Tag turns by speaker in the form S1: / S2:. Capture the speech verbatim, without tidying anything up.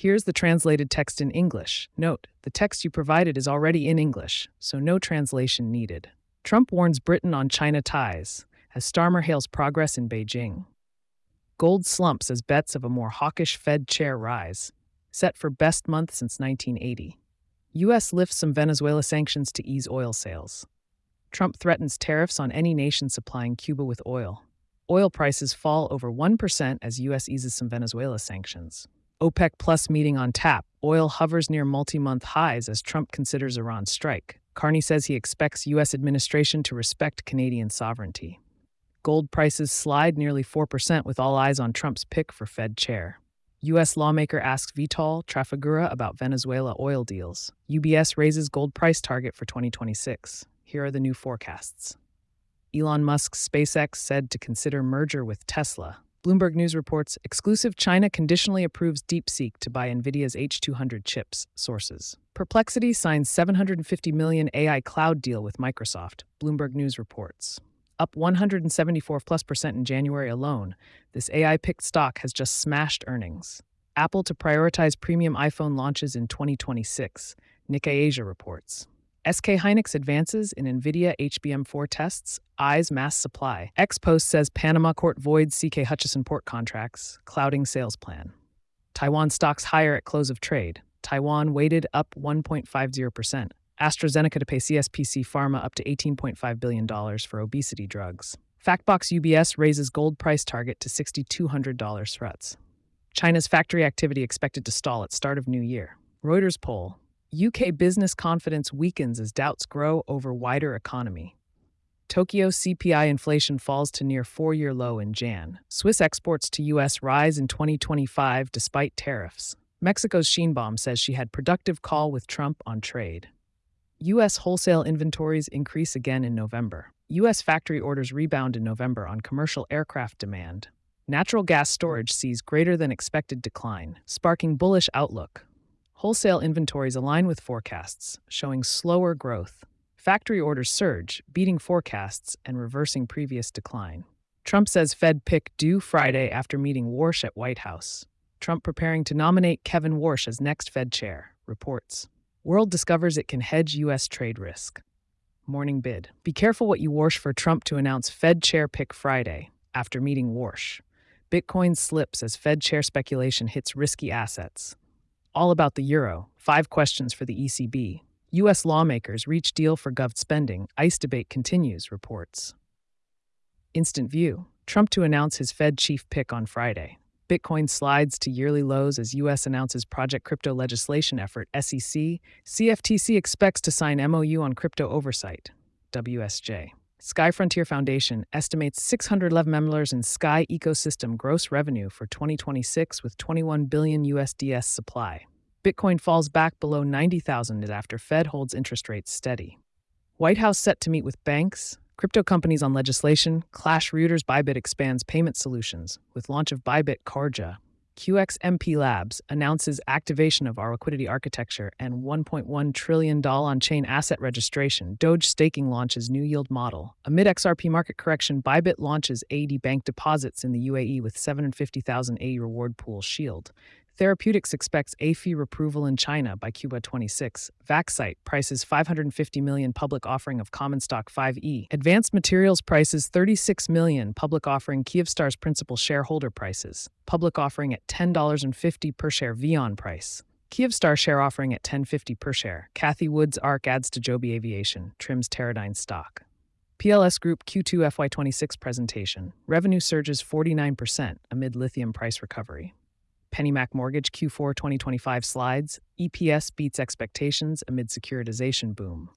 S1: Here's the translated text in English. Note, the text you provided is already in English, so no translation needed. Trump warns Britain on China ties as Starmer hails progress in Beijing. Gold slumps as bets of a more hawkish Fed chair rise, set for best month since nineteen eighty. U S lifts some Venezuela sanctions to ease oil sales. Trump threatens tariffs on any nation supplying Cuba with oil. Oil prices fall over one percent as U S eases some Venezuela sanctions. OPEC Plus meeting on tap. Oil hovers near multi-month highs as Trump considers Iran strike. Carney says he expects U S administration to respect Canadian sovereignty. Gold prices slide nearly four percent with all eyes on Trump's pick for Fed chair. U S lawmaker asks Vital Trafigura about Venezuela oil deals. U B S raises gold price target for twenty twenty-six. Here are the new forecasts. Elon Musk's SpaceX said to consider merger with Tesla. Bloomberg News reports exclusive China conditionally approves DeepSeek to buy NVIDIA's H two hundred chips. Sources. Perplexity signs seven hundred fifty million dollars A I cloud deal with Microsoft. Bloomberg News reports. Up one hundred seventy-four plus percent in January alone, this A I-picked stock has just smashed earnings. Apple to prioritize premium iPhone launches in twenty twenty-six, Nikkei Asia reports. S K Hynix advances in NVIDIA H B M four tests, eyes mass supply. X-Post says Panama court voids C K Hutchison port contracts, clouding sales plan. Taiwan stocks higher at close of trade. Taiwan weighted up one point five zero percent. AstraZeneca to pay C S P C Pharma up to eighteen point five billion dollars for obesity drugs. Factbox U B S raises gold price target to six thousand two hundred dollars threats. China's factory activity expected to stall at start of new year. Reuters poll. U K business confidence weakens as doubts grow over wider economy. Tokyo C P I inflation falls to near four-year low in January. Swiss exports to U S rise in twenty twenty-five despite tariffs. Mexico's Sheinbaum says she had productive call with Trump on trade. U S wholesale inventories increase again in November. U S factory orders rebound in November on commercial aircraft demand. Natural gas storage sees greater than expected decline, sparking bullish outlook. Wholesale inventories align with forecasts, showing slower growth. Factory orders surge, beating forecasts and reversing previous decline. Trump says Fed pick due Friday after meeting Warsh at White House. Trump preparing to nominate Kevin Warsh as next Fed chair, reports. World discovers it can hedge U S trade risk. Morning bid. Be careful what you Warsh for Trump to announce Fed chair pick Friday after meeting Warsh. Bitcoin slips as Fed chair speculation hits risky assets. All about the euro. Five questions for the E C B. U S lawmakers reach deal for gov spending. ICE debate continues, reports. Instant View. Trump to announce his Fed chief pick on Friday. Bitcoin slides to yearly lows as U S announces Project Crypto legislation effort. S E C. C F T C expects to sign M O U on crypto oversight. W S J. Sky Frontier Foundation estimates six hundred eleven dollars in Sky ecosystem gross revenue for twenty twenty-six with twenty-one billion U S D S supply. Bitcoin falls back below ninety thousand after Fed holds interest rates steady. White House set to meet with banks, crypto companies on legislation. Clash Reuters Bybit expands payment solutions with launch of Bybit Karja. Q X M P Labs announces activation of our liquidity architecture and one point one trillion dollars on-chain asset registration. Doge staking launches new yield model. Amid X R P market correction, Bybit launches A D bank deposits in the U A E with seven hundred fifty thousand A E reward pool shield. Therapeutics expects A F I R approval in China by Q B twenty-six. Vaxcyte prices five hundred fifty million dollars public offering of common stock five E. Advanced Materials prices thirty-six million dollars public offering Kyivstar's principal shareholder prices. Public offering at ten dollars and fifty cents per share Vion price. Kyivstar share offering at ten dollars and fifty cents per share. Kathy Wood's ARC adds to Joby Aviation, trims Teradyne stock. P L S Group Q two F Y twenty-six presentation. Revenue surges forty-nine percent amid lithium price recovery. PennyMac Mortgage Q four twenty twenty-five slides. E P S beats expectations amid securitization boom.